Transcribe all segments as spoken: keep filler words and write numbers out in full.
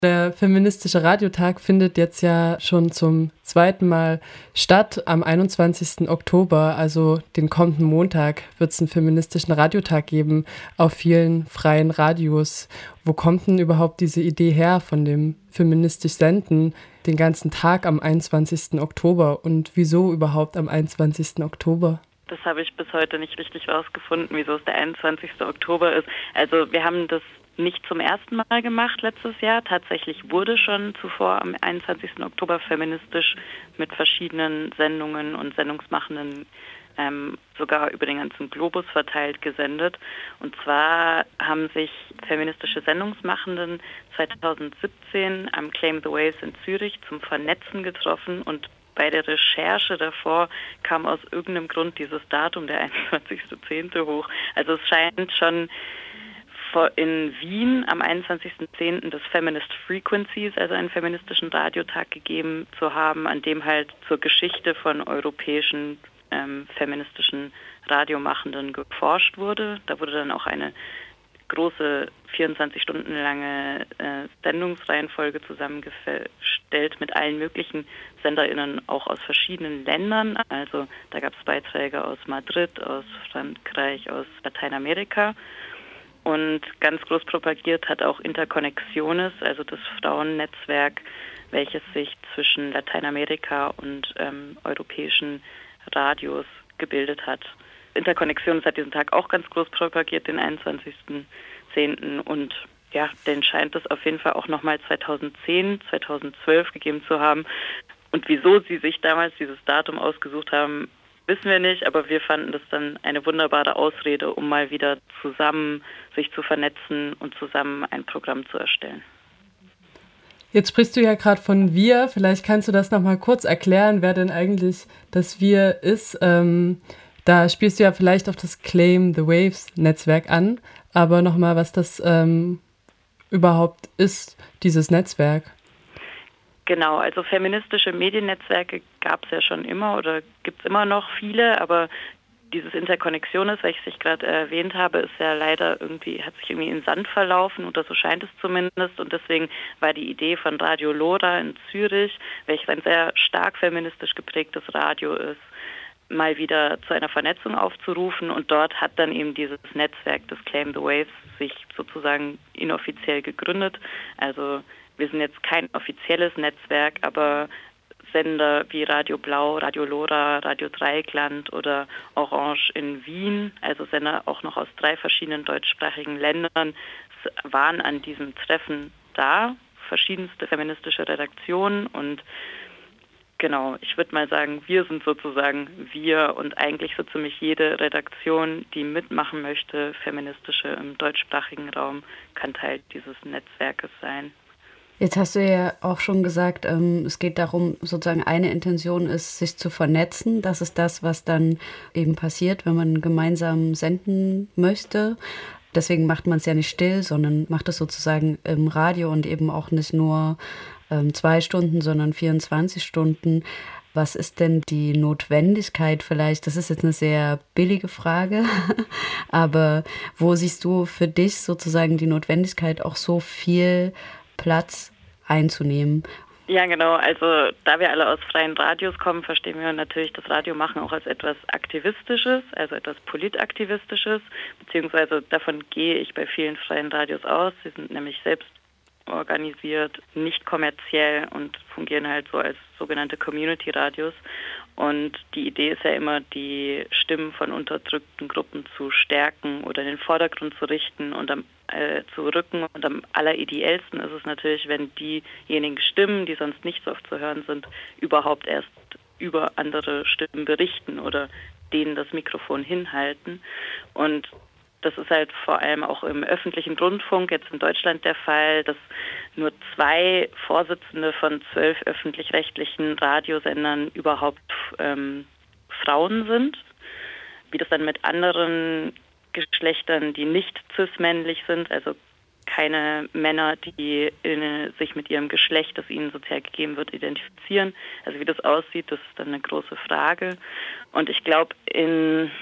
Der feministische Radiotag findet jetzt ja schon zum zweiten Mal statt. Am einundzwanzigsten Oktober, also den kommenden Montag, wird es einen feministischen Radiotag geben auf vielen freien Radios. Wo kommt denn überhaupt diese Idee her von dem feministisch Senden den ganzen Tag am einundzwanzigsten Oktober? Und wieso überhaupt am einundzwanzigsten Oktober? Das habe ich bis heute nicht richtig rausgefunden, wieso es der einundzwanzigste Oktober ist. Also wir haben das nicht zum ersten Mal gemacht letztes Jahr. Tatsächlich wurde schon zuvor am einundzwanzigsten Oktober feministisch mit verschiedenen Sendungen und Sendungsmachenden ähm, sogar über den ganzen Globus verteilt gesendet. Und zwar haben sich feministische Sendungsmachenden zweitausendsiebzehn am Claim the Waves in Zürich zum Vernetzen getroffen, und bei der Recherche davor kam aus irgendeinem Grund dieses Datum, der einundzwanzigster zehnte hoch. Also es scheint schon in Wien am einundzwanzigsten zehnten das Feminist Frequencies, also einen feministischen Radiotag gegeben zu haben, an dem halt zur Geschichte von europäischen ähm, feministischen Radiomachenden geforscht wurde. Da wurde dann auch eine große vierundzwanzig Stunden lange äh, Sendungsreihenfolge zusammengestellt mit allen möglichen SenderInnen, auch aus verschiedenen Ländern. Also da gab es Beiträge aus Madrid, aus Frankreich, aus Lateinamerika. Und ganz groß propagiert hat auch Interconnexiones, also das Frauennetzwerk, welches sich zwischen Lateinamerika und ähm, europäischen Radios gebildet hat. Interconnexiones hat diesen Tag auch ganz groß propagiert, den einundzwanzigsten zehnten Und ja, den scheint es auf jeden Fall auch nochmal zweitausendzehn, zweitausendzwölf gegeben zu haben. Und wieso sie sich damals dieses Datum ausgesucht haben, wissen wir nicht, aber wir fanden das dann eine wunderbare Ausrede, um mal wieder zusammen sich zu vernetzen und zusammen ein Programm zu erstellen. Jetzt sprichst du ja gerade von wir. Vielleicht kannst du das nochmal kurz erklären, wer denn eigentlich das wir ist. Ähm, da spielst du ja vielleicht auf das Claim the Waves Netzwerk an, aber nochmal, was das ähm, überhaupt ist, dieses Netzwerk. Genau, also feministische Mediennetzwerke gab es ja schon immer oder gibt es immer noch viele, aber dieses Interconnexiones, welches ich gerade erwähnt habe, ist ja leider irgendwie, hat sich irgendwie in Sand verlaufen, oder so scheint es zumindest, und deswegen war die Idee von Radio Lora in Zürich, welches ein sehr stark feministisch geprägtes Radio ist, mal wieder zu einer Vernetzung aufzurufen, und dort hat dann eben dieses Netzwerk des Claim the Waves sich sozusagen inoffiziell gegründet. Also wir sind jetzt kein offizielles Netzwerk, aber Sender wie Radio Blau, Radio Lora, Radio Dreieckland oder Orange in Wien, also Sender auch noch aus drei verschiedenen deutschsprachigen Ländern, waren an diesem Treffen da, verschiedenste feministische Redaktionen, und genau, ich würde mal sagen, wir sind sozusagen wir, und eigentlich so ziemlich jede Redaktion, die mitmachen möchte, feministische im deutschsprachigen Raum, kann Teil dieses Netzwerkes sein. Jetzt hast du ja auch schon gesagt, ähm, es geht darum, sozusagen eine Intention ist, sich zu vernetzen. Das ist das, was dann eben passiert, wenn man gemeinsam senden möchte. Deswegen macht man es ja nicht still, sondern macht es sozusagen im Radio und eben auch nicht nur ähm, zwei Stunden, sondern vierundzwanzig Stunden. Was ist denn die Notwendigkeit vielleicht? Das ist jetzt eine sehr billige Frage, aber wo siehst du für dich sozusagen die Notwendigkeit, auch so viel Platz einzunehmen? Ja, genau. Also da wir alle aus freien Radios kommen, verstehen wir natürlich das Radiomachen auch als etwas Aktivistisches, also etwas Politaktivistisches, beziehungsweise davon gehe ich bei vielen freien Radios aus. Sie sind nämlich selbst organisiert, nicht kommerziell und fungieren halt so als sogenannte Community-Radios. Und die Idee ist ja immer, die Stimmen von unterdrückten Gruppen zu stärken oder in den Vordergrund zu richten und am, äh, zu rücken. Und am allerideellsten ist es natürlich, wenn diejenigen Stimmen, die sonst nicht so oft zu hören sind, überhaupt erst über andere Stimmen berichten oder denen das Mikrofon hinhalten. Und das ist halt vor allem auch im öffentlichen Rundfunk jetzt in Deutschland der Fall, dass nur zwei Vorsitzende von zwölf öffentlich-rechtlichen Radiosendern überhaupt ähm, Frauen sind. Wie das dann mit anderen Geschlechtern, die nicht cis-männlich sind, also keine Männer, die in, sich mit ihrem Geschlecht, das ihnen sozial gegeben wird, identifizieren. Also wie das aussieht, das ist dann eine große Frage. Und ich glaube, in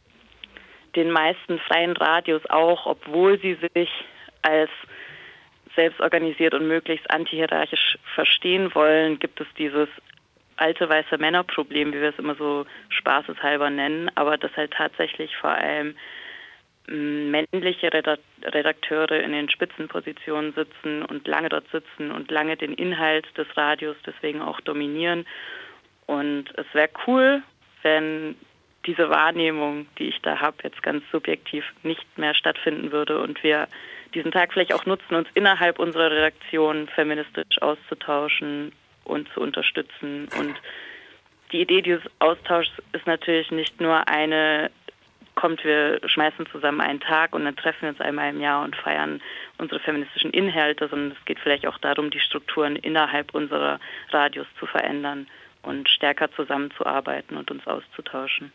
den meisten freien Radios auch, obwohl sie sich als selbst organisiert und möglichst antihierarchisch verstehen wollen, gibt es dieses alte weiße Männerproblem, wie wir es immer so spaßeshalber nennen, aber dass halt tatsächlich vor allem männliche Redakteure in den Spitzenpositionen sitzen und lange dort sitzen und lange den Inhalt des Radios deswegen auch dominieren. Und es wäre cool, wenn diese Wahrnehmung, die ich da habe, jetzt ganz subjektiv nicht mehr stattfinden würde und wir diesen Tag vielleicht auch nutzen, uns innerhalb unserer Redaktion feministisch auszutauschen und zu unterstützen. Und die Idee dieses Austauschs ist natürlich nicht nur eine, kommt, wir schmeißen zusammen einen Tag und dann treffen wir uns einmal im Jahr und feiern unsere feministischen Inhalte, sondern es geht vielleicht auch darum, die Strukturen innerhalb unserer Radios zu verändern und stärker zusammenzuarbeiten und uns auszutauschen.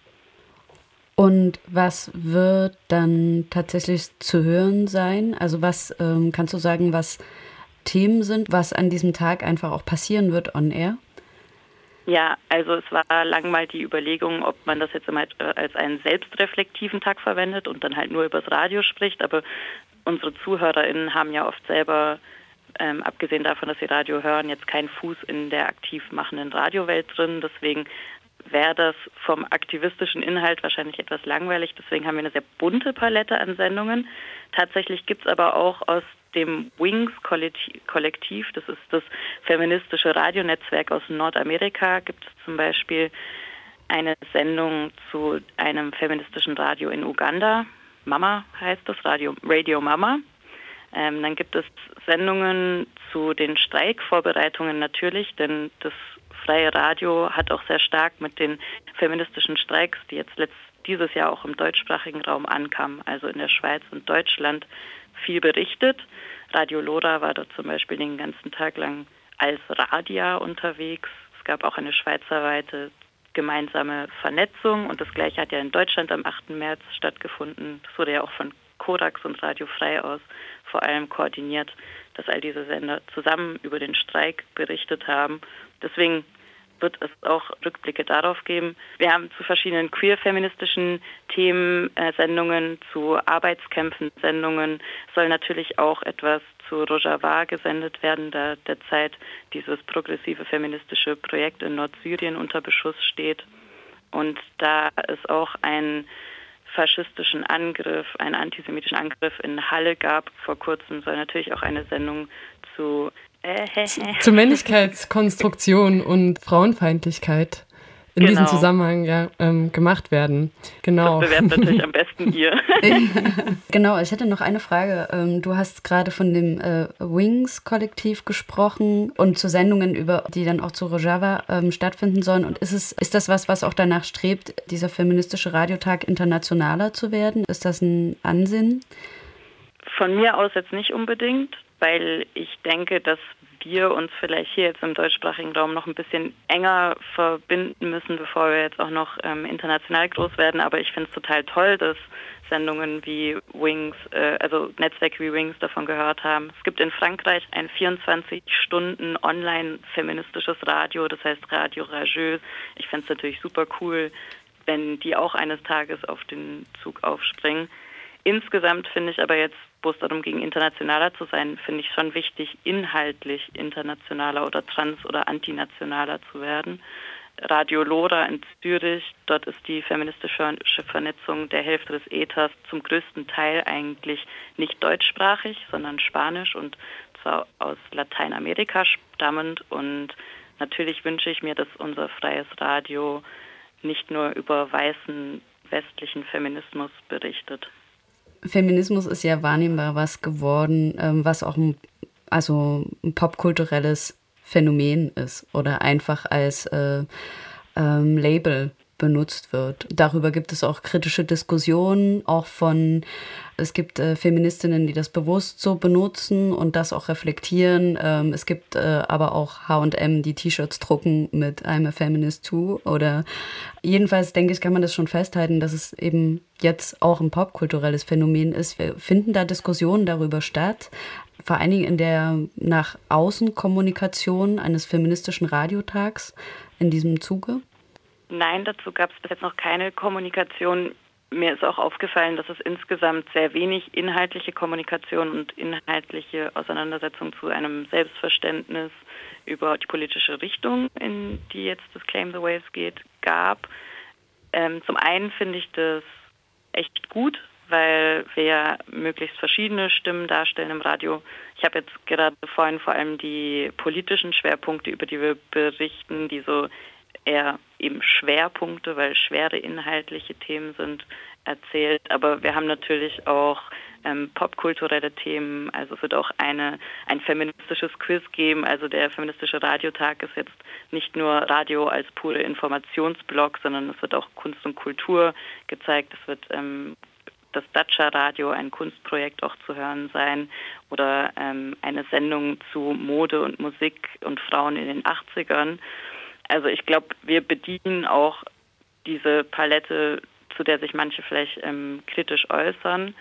Und was wird dann tatsächlich zu hören sein? Also was ähm, kannst du sagen, was Themen sind, was an diesem Tag einfach auch passieren wird on air? Ja, also es war lang mal die Überlegung, ob man das jetzt immer als einen selbstreflektiven Tag verwendet und dann halt nur übers Radio spricht, aber unsere ZuhörerInnen haben ja oft selber, ähm, abgesehen davon, dass sie Radio hören, jetzt keinen Fuß in der aktiv machenden Radiowelt drin, deswegen wäre das vom aktivistischen Inhalt wahrscheinlich etwas langweilig, deswegen haben wir eine sehr bunte Palette an Sendungen. Tatsächlich gibt es aber auch aus dem Wings-Kollektiv, das ist das feministische Radionetzwerk aus Nordamerika, gibt es zum Beispiel eine Sendung zu einem feministischen Radio in Uganda. Mama heißt das, Radio, Radio Mama. Ähm, dann gibt es Sendungen zu den Streikvorbereitungen natürlich, denn das freie Radio hat auch sehr stark mit den feministischen Streiks, die jetzt letzt, dieses Jahr auch im deutschsprachigen Raum ankamen, also in der Schweiz und Deutschland, viel berichtet. Radio Lora war dort zum Beispiel den ganzen Tag lang als Radia unterwegs. Es gab auch eine schweizerweite gemeinsame Vernetzung und das Gleiche hat ja in Deutschland am achten März stattgefunden. Das wurde ja auch von Korax und Radio Frei aus vor allem koordiniert, dass all diese Sender zusammen über den Streik berichtet haben. Deswegen wird es auch Rückblicke darauf geben. Wir haben zu verschiedenen queer-feministischen Themen äh, Sendungen, zu Arbeitskämpfen Sendungen. Es soll natürlich auch etwas zu Rojava gesendet werden, da derzeit dieses progressive feministische Projekt in Nordsyrien unter Beschuss steht. Und da es auch einen faschistischen Angriff, einen antisemitischen Angriff in Halle gab vor kurzem, soll natürlich auch eine Sendung zu Zur Männlichkeitskonstruktion und Frauenfeindlichkeit in genau. diesem Zusammenhang ja, ähm, gemacht werden. Genau. Das bewerbt natürlich am besten ihr. Genau, ich hätte noch eine Frage. Du hast gerade von dem äh, Wings-Kollektiv gesprochen und zu Sendungen, über die dann auch zu Rojava ähm, stattfinden sollen. Und ist es ist das was, was auch danach strebt, dieser feministische Radiotag internationaler zu werden? Ist das ein Ansinnen? Von mir aus jetzt nicht unbedingt, weil ich denke, dass wir uns vielleicht hier jetzt im deutschsprachigen Raum noch ein bisschen enger verbinden müssen, bevor wir jetzt auch noch ähm, international groß werden. Aber ich finde es total toll, dass Sendungen wie Wings, äh, also Netzwerke wie Wings davon gehört haben. Es gibt in Frankreich ein vierundzwanzig Stunden online feministisches Radio, das heißt Radio Rageuse. Ich fände es natürlich super cool, wenn die auch eines Tages auf den Zug aufspringen. Insgesamt finde ich aber jetzt, wo es darum ging, internationaler zu sein, finde ich schon wichtig, inhaltlich internationaler oder trans- oder antinationaler zu werden. Radio Lora in Zürich, dort ist die feministische Vernetzung der Hälfte des Äthers zum größten Teil eigentlich nicht deutschsprachig, sondern spanisch und zwar aus Lateinamerika stammend. Und natürlich wünsche ich mir, dass unser freies Radio nicht nur über weißen westlichen Feminismus berichtet. Feminismus ist ja wahrnehmbar was geworden, was auch ein, also ein popkulturelles Phänomen ist oder einfach als äh, ähm, Label benutzt wird. Darüber gibt es auch kritische Diskussionen, auch von, es gibt äh, Feministinnen, die das bewusst so benutzen und das auch reflektieren. Ähm, es gibt äh, aber auch H und M, die T-Shirts drucken mit I'm a Feminist too. Oder jedenfalls, denke ich, kann man das schon festhalten, dass es eben jetzt auch ein popkulturelles Phänomen ist. Wir finden da Diskussionen darüber statt, vor allen Dingen in der nach außen Kommunikation eines feministischen Radiotags in diesem Zuge. Nein, dazu gab es bis jetzt noch keine Kommunikation. Mir ist auch aufgefallen, dass es insgesamt sehr wenig inhaltliche Kommunikation und inhaltliche Auseinandersetzung zu einem Selbstverständnis über die politische Richtung, in die jetzt das Claim the Waves geht, gab. Ähm, zum einen finde ich das echt gut, weil wir möglichst verschiedene Stimmen darstellen im Radio. Ich habe jetzt gerade vorhin vor allem die politischen Schwerpunkte, über die wir berichten, die so eher eben Schwerpunkte, weil schwere inhaltliche Themen sind, erzählt. Aber wir haben natürlich auch ähm, popkulturelle Themen. Also es wird auch eine ein feministisches Quiz geben. Also der feministische Radiotag ist jetzt nicht nur Radio als pure Informationsblock, sondern es wird auch Kunst und Kultur gezeigt. Es wird ähm, das Dacia-Radio, ein Kunstprojekt, auch zu hören sein, oder ähm, eine Sendung zu Mode und Musik und Frauen in den achtzigern. Also ich glaube, wir bedienen auch diese Palette, zu der sich manche vielleicht ähm, kritisch äußern.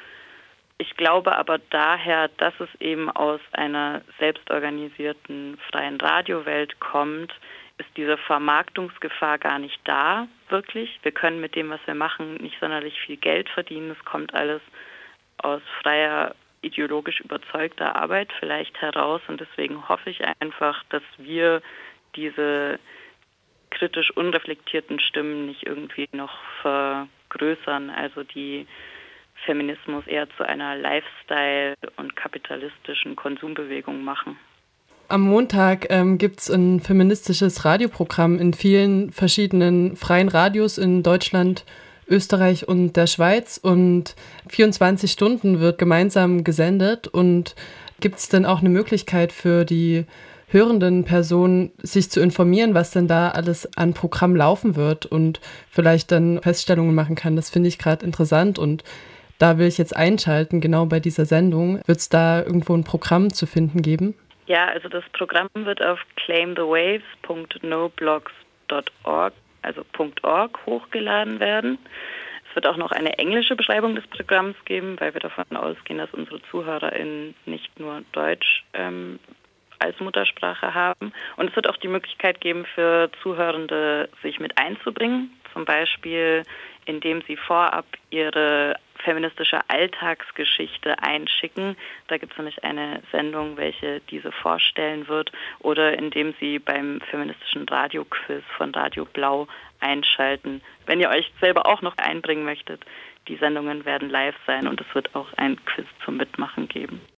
Ich glaube aber daher, dass es eben aus einer selbstorganisierten freien Radiowelt kommt, ist diese Vermarktungsgefahr gar nicht da, wirklich. Wir können mit dem, was wir machen, nicht sonderlich viel Geld verdienen. Es kommt alles aus freier, ideologisch überzeugter Arbeit vielleicht heraus. Und deswegen hoffe ich einfach, dass wir diese kritisch unreflektierten Stimmen nicht irgendwie noch vergrößern, also die Feminismus eher zu einer Lifestyle- und kapitalistischen Konsumbewegung machen. Am Montag ähm, gibt es ein feministisches Radioprogramm in vielen verschiedenen freien Radios in Deutschland, Österreich und der Schweiz, und vierundzwanzig Stunden wird gemeinsam gesendet. Und gibt es denn auch eine Möglichkeit für die hörenden Personen, sich zu informieren, was denn da alles an Programm laufen wird und vielleicht dann Feststellungen machen kann? Das finde ich gerade interessant, und da will ich jetzt einschalten, genau bei dieser Sendung. Wird es da irgendwo ein Programm zu finden geben? Ja, also das Programm wird auf claim the waves punkt noblogs punkt org, also .org, hochgeladen werden. Es wird auch noch eine englische Beschreibung des Programms geben, weil wir davon ausgehen, dass unsere ZuhörerInnen nicht nur Deutsch ähm, als Muttersprache haben. Und es wird auch die Möglichkeit geben für Zuhörende, sich mit einzubringen, zum Beispiel indem sie vorab ihre feministische Alltagsgeschichte einschicken. Da gibt es nämlich eine Sendung, welche diese vorstellen wird, oder indem sie beim feministischen Radioquiz von Radio Blau einschalten. Wenn ihr euch selber auch noch einbringen möchtet, die Sendungen werden live sein und es wird auch ein Quiz zum Mitmachen geben.